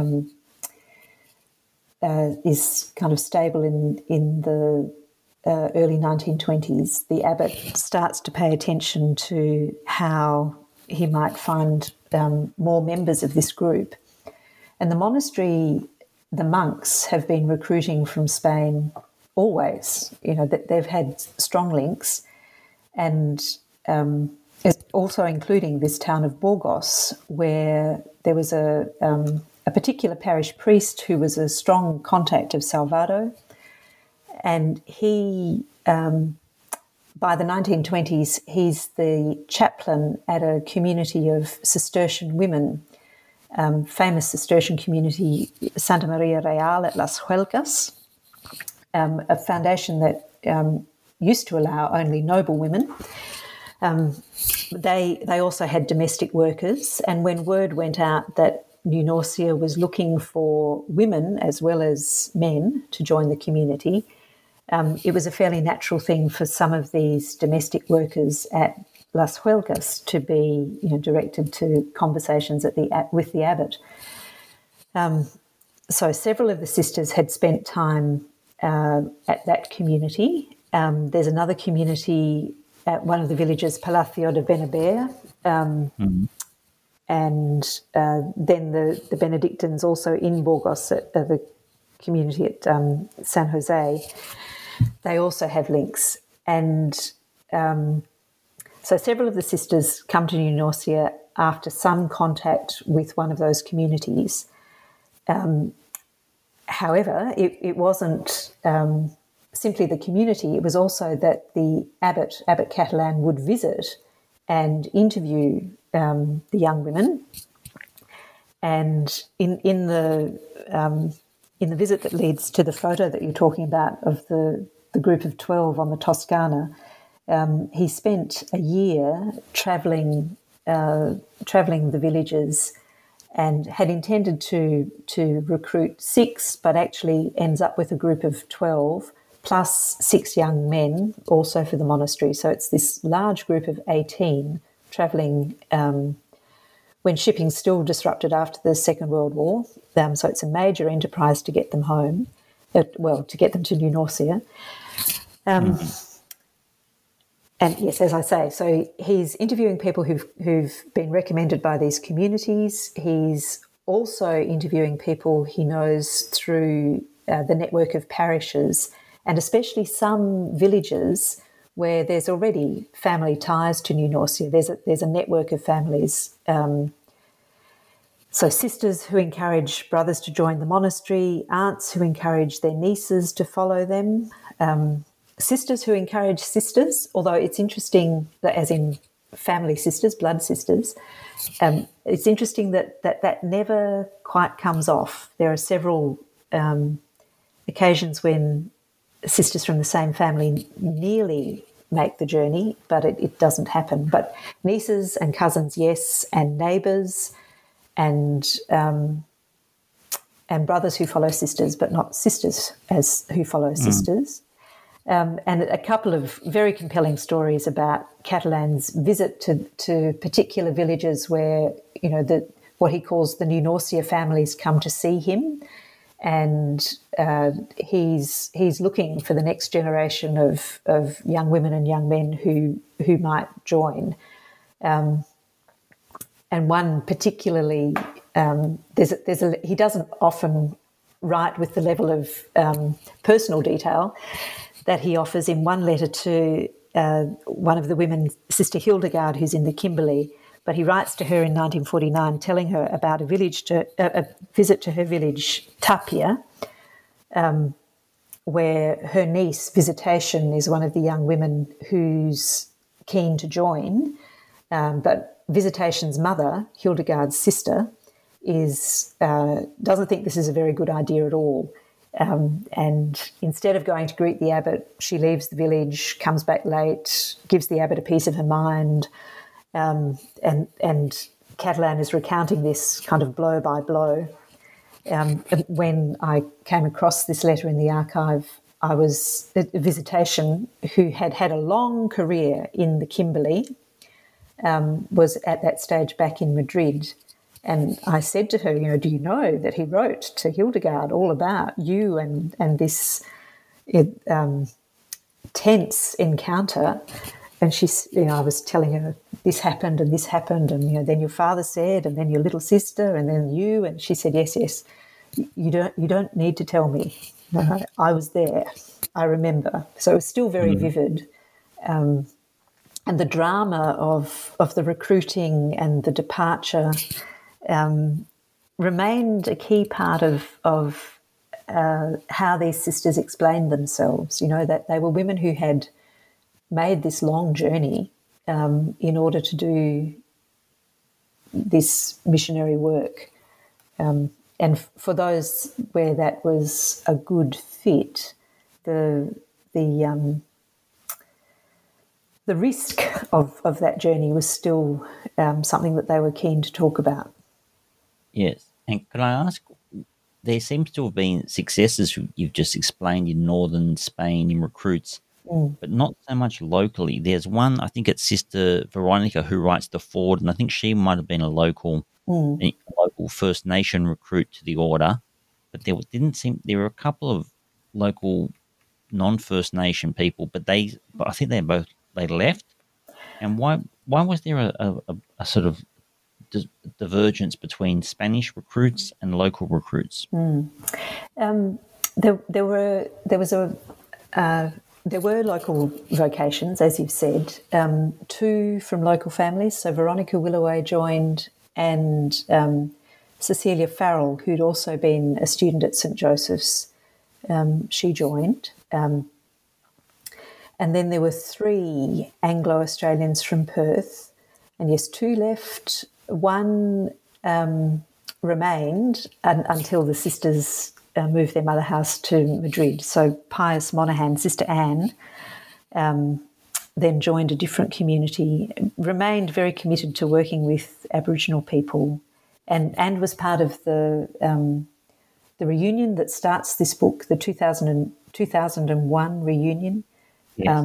is kind of stable in the early 1920s, the abbot starts to pay attention to how he might find more members of this group. And the monastery, the monks have been recruiting from Spain always. They've had strong links, and also including this town of Burgos, where there was a particular parish priest who was a strong contact of Salvador, and he, by the 1920s, he's the chaplain at a community of Cistercian women, famous Cistercian community, Santa Maria Real at Las Huelgas, a foundation that used to allow only noble women. They also had domestic workers, and when word went out that New Norcia was looking for women as well as men to join the community, it was a fairly natural thing for some of these domestic workers at Las Huelgas to be, directed to conversations with the abbot. So several of the sisters had spent time at that community. There's another community at one of the villages, Palacio de Benaber, and then the Benedictines also in Burgos, at the community at San Jose. They also have links. And so several of the sisters come to New Norcia after some contact with one of those communities. However, it wasn't simply the community, it was also that the Abbot Catalan, would visit and interview the young women. And in the visit that leads to the photo that you're talking about of the group of 12 on the Toscana, he spent a year travelling the villages and had intended to recruit 6, but actually ends up with a group of 12 plus 6 young men also for the monastery. So it's this large group of 18 travelling when shipping's still disrupted after the Second World War. So it's a major enterprise to get them home, to get them to New Norcia. And yes, as I say, so he's interviewing people who've been recommended by these communities. He's also interviewing people he knows through the network of parishes, and especially some villages where there's already family ties to New Norcia. There's a network of families. So sisters who encourage brothers to join the monastery, aunts who encourage their nieces to follow them, sisters who encourage sisters, although it's interesting that, as in family sisters, blood sisters, it's interesting that never quite comes off. There are several occasions when sisters from the same family nearly make the journey, but it doesn't happen. But nieces and cousins, yes, and neighbours, and brothers who follow sisters, but not sisters who follow sisters. And a couple of very compelling stories about Catalan's visit to particular villages where, what he calls the New Norcia families come to see him, and he's looking for the next generation of young women and young men who might join. And one particularly, he doesn't often write with the level of personal detail that he offers in one letter to one of the women, Sister Hildegard, who's in the Kimberley. But he writes to her in 1949 telling her about a visit to her village, Tapia, where her niece, Visitation, is one of the young women who's keen to join. But Visitation's mother, Hildegard's sister, doesn't think this is a very good idea at all. And instead of going to greet the abbot, she leaves the village, comes back late, gives the abbot a piece of her mind, and Catalan is recounting this kind of blow by blow. When I came across this letter in the archive, I was at Visitation, who had had a long career in the Kimberley, was at that stage back in Madrid. And I said to her, do you know that he wrote to Hildegard all about you and this tense encounter? And I was telling her this happened and then your father said, and then your little sister, and then you. And she said, yes, you don't need to tell me. No, I was there. I remember. So it was still very vivid. And the drama of the recruiting and the departure remained a key part of how these sisters explained themselves, that they were women who had made this long journey in order to do this missionary work. And for those where that was a good fit, the risk of that journey was still something that they were keen to talk about. Yes. And could I ask, there seems to have been successes you've just explained in northern Spain in recruits, but not so much locally. There's one, I think it's Sister Veronica, who writes to Ford, and I think she might have been a local First Nation recruit to the order. but there were a couple of local non-First Nation people, but I think they left. And why was there a sort of divergence between Spanish recruits and local recruits? There were local vocations, as you've said, two from local families. So Veronica Willoway joined, and Cecilia Farrell, who'd also been a student at St Joseph's, she joined. And then there were three Anglo-Australians from Perth, and yes, two left. One remained until the sisters moved their mother house to Madrid. So Pius Monaghan, Sister Anne, then joined a different community, remained very committed to working with Aboriginal people, and was part of the reunion that starts this book, the 2001 reunion. Yes.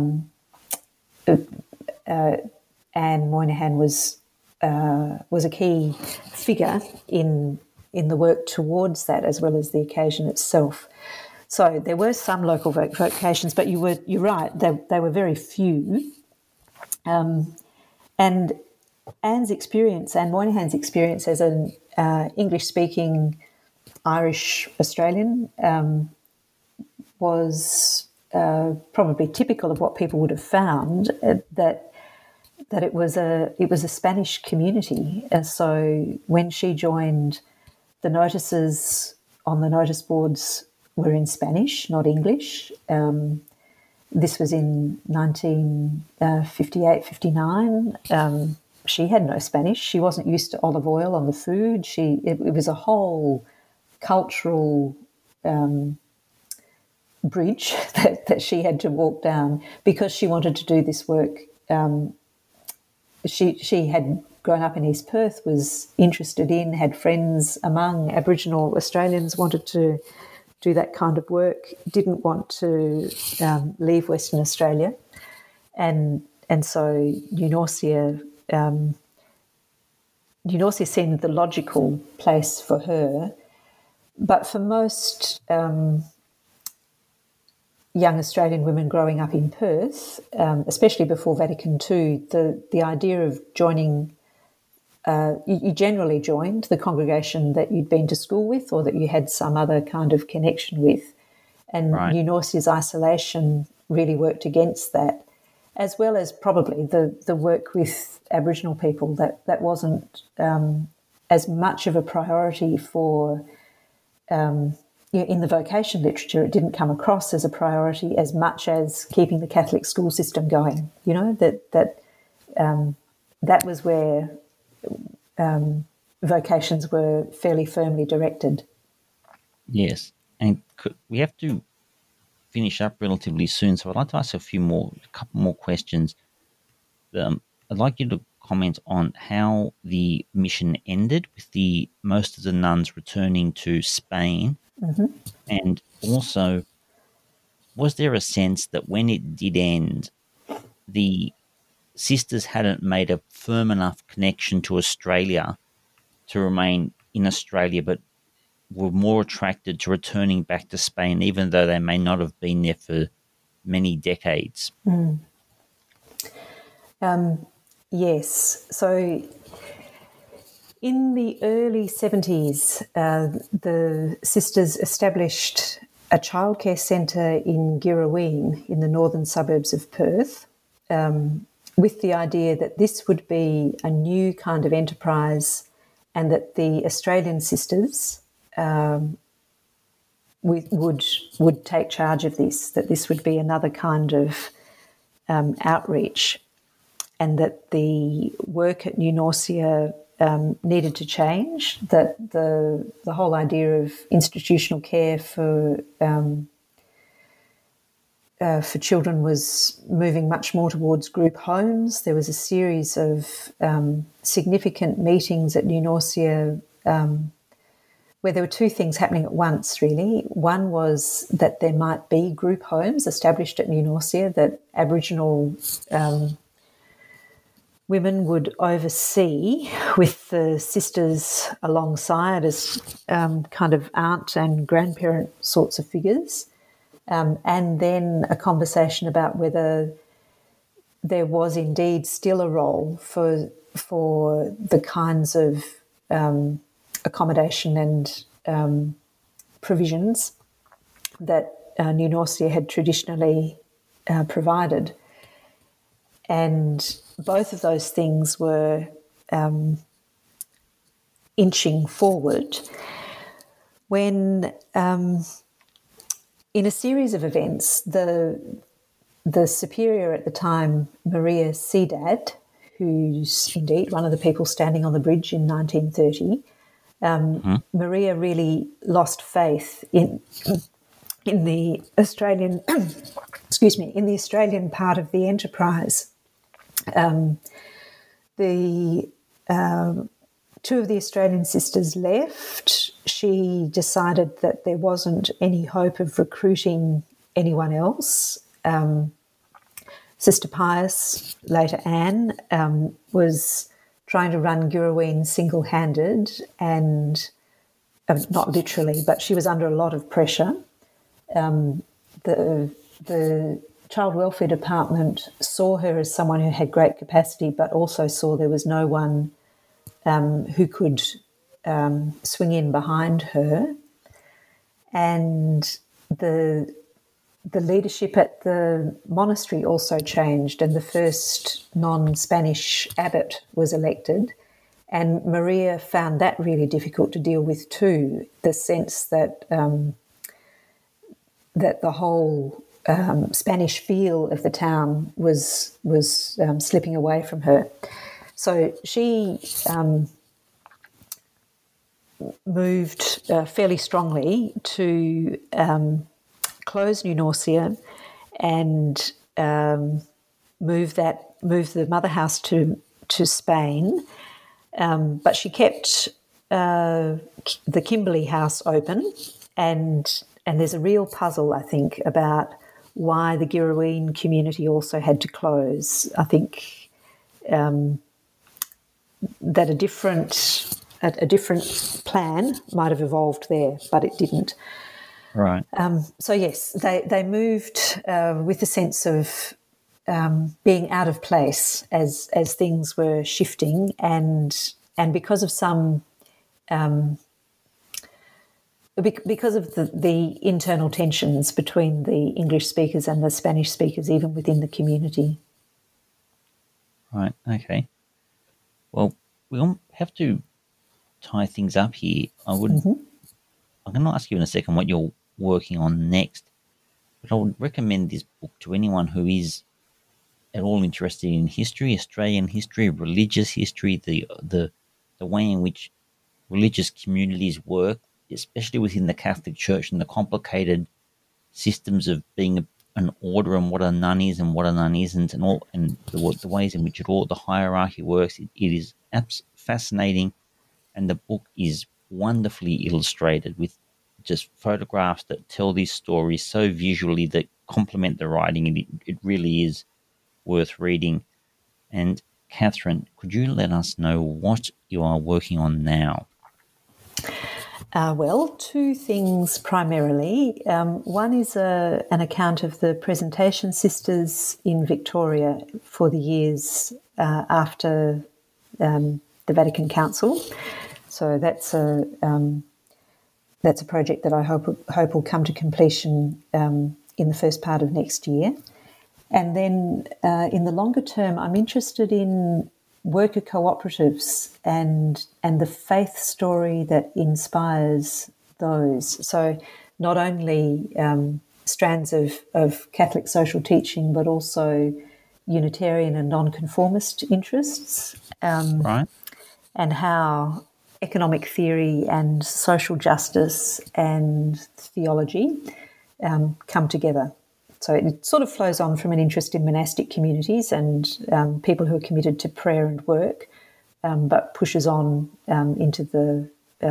Anne Moynihan was a key figure in the work towards that, as well as the occasion itself. So there were some local vocations, but you're right, they were very few. And Anne Moynihan's experience as an English-speaking Irish Australian was probably typical of what people would have found, that it was a Spanish community. So when she joined, the notices on the notice boards were in Spanish, not English. This was in 1958, 59. She had no Spanish. She wasn't used to olive oil on the food. It was a whole cultural bridge that she had to walk down because she wanted to do this work. She had grown up in East Perth, was interested in, had friends among Aboriginal Australians, wanted to do that kind of work, didn't want to leave Western Australia. And so Eunorcia seemed the logical place for her. But for most young Australian women growing up in Perth, especially before Vatican II, the idea of joining, you generally joined the congregation that you'd been to school with or that you had some other kind of connection with. And Right. Eunorcia's isolation really worked against that, as well as probably the work with Aboriginal people that wasn't as much of a priority for in the vocation literature. It didn't come across as a priority as much as keeping the Catholic school system going. You know, that was where vocations were fairly firmly directed. Yes, and we have to finish up relatively soon, so I'd like to ask a couple more questions. I'd like you to comment on how the mission ended with most of the nuns returning to Spain, and also, was there a sense that when it did end, the sisters hadn't made a firm enough connection to Australia to remain in Australia, but were more attracted to returning back to Spain, even though they may not have been there for many decades? Yes. So in the early 70s, the sisters established a childcare centre in Girraween in the northern suburbs of Perth, with the idea that this would be a new kind of enterprise and that the Australian sisters would take charge of this, that this would be another kind of outreach, and that the work at Eunorcia needed to change, that the whole idea of institutional care for children was moving much more towards group homes. There was a series of significant meetings at Eunorcia where there were two things happening at once, really. One was that there might be group homes established at Eunorcia, that Aboriginal women would oversee with the sisters alongside as kind of aunt and grandparent sorts of figures, and then a conversation about whether there was indeed still a role for the kinds of accommodation and provisions that New Norcia had traditionally provided. And both of those things were inching forward when, in a series of events, the superior at the time, Maria Ciudad, who's indeed one of the people standing on the bridge in 1930, Maria really lost faith in the Australian, in the Australian part of the enterprise. The two of the Australian sisters left. She decided that there wasn't any hope of recruiting anyone else. Sister Pius, later Anne, was trying to run Girrawheen single-handed and, not literally, but she was under a lot of pressure. The Child Welfare Department saw her as someone who had great capacity, but also saw there was no one who could swing in behind her. And the leadership at the monastery also changed, and the first non-Spanish abbot was elected. And Maria found that really difficult to deal with too, the sense that that the whole Spanish feel of the town was slipping away from her. So she moved fairly strongly to close New Norcia and move the mother house to Spain, but she kept the Kimberley house open, and there's a real puzzle, I think, about why the Girrawheen community also had to close. I think that a different plan might have evolved there, but it didn't. Right. So yes, they moved with a sense of being out of place as things were shifting, and because of some because of the internal tensions between the English speakers and the Spanish speakers, even within the community. Right. Okay. Well, we'll have to tie things up here. I'm going to ask you in a second what you're working on next, but I would recommend this book to anyone who is at all interested in history, Australian history, religious history, the way in which religious communities work, especially within the Catholic Church, and the complicated systems of being an order and what a nun is and what a nun isn't, and the ways in which the hierarchy works. It is fascinating, and the book is wonderfully illustrated with just photographs that tell these stories so visually that complement the writing, and it really is worth reading. And Catherine, could you let us know what you are working on now? Well, two things primarily. One is an account of the Presentation Sisters in Victoria for the years after the Vatican Council. So that's a project that I hope will come to completion in the first part of next year. And then in the longer term, I'm interested in worker cooperatives and the faith story that inspires those. So not only strands of Catholic social teaching, but also Unitarian and nonconformist interests, Right. and how economic theory and social justice and theology come together. So it sort of flows on from an interest in monastic communities and people who are committed to prayer and work, but pushes on into the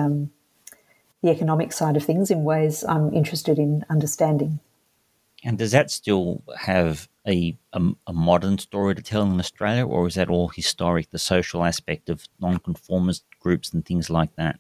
economic side of things in ways I'm interested in understanding. And does that still have a modern story to tell in Australia, or is that all historic, the social aspect of nonconformist groups and things like that?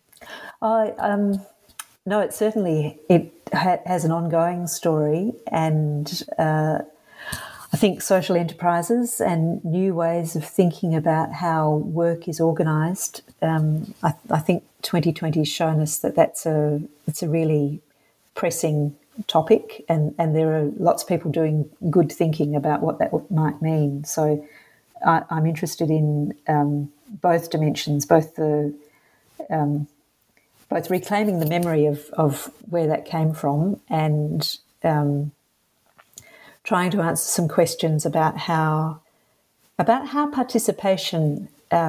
No, it has an ongoing story, and I think social enterprises and new ways of thinking about how work is organised. I think 2020 has shown us that it's a really pressing topic, and there are lots of people doing good thinking about what that might mean. So I'm interested in both dimensions, both reclaiming the memory of where that came from, and trying to answer some questions about how participation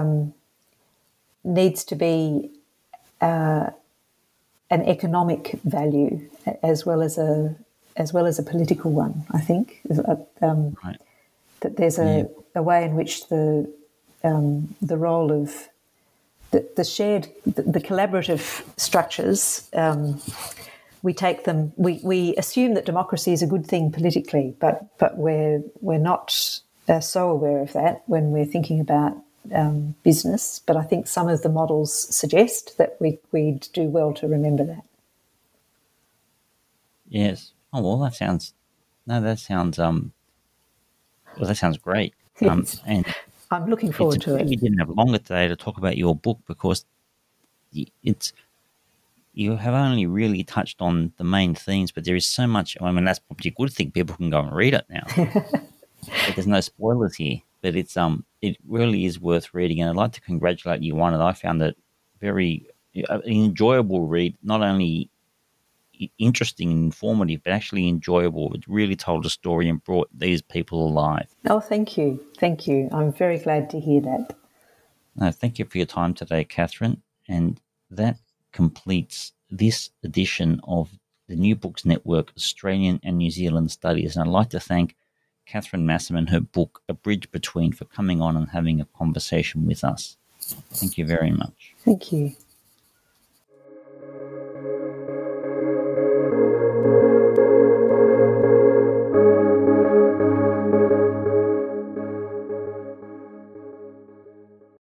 needs to be an economic value as well as a political one. I think Right. that there's a way in which the role of the shared, the collaborative structures, we take them. We assume that democracy is a good thing politically, but we're not so aware of that when we're thinking about business. But I think some of the models suggest that we'd do well to remember that. Yes. Oh well, that sounds great. Yes. And I'm looking forward to we it. didn't have longer today to talk about your book because you have only really touched on the main themes, but there is so much. I mean, that's probably a good thing. People can go and read it now. But there's no spoilers here, but it really is worth reading, and I'd like to congratulate you on it. I found it very an enjoyable read, not only interesting and informative, but actually enjoyable. It really told a story and brought these people alive. Oh, thank you. Thank you. I'm very glad to hear that. No, thank you for your time today, Catherine. And that completes this edition of the New Books Network Australian and New Zealand Studies. And I'd like to thank Catherine Massam and her book, A Bridge Between, for coming on and having a conversation with us. Thank you very much. Thank you.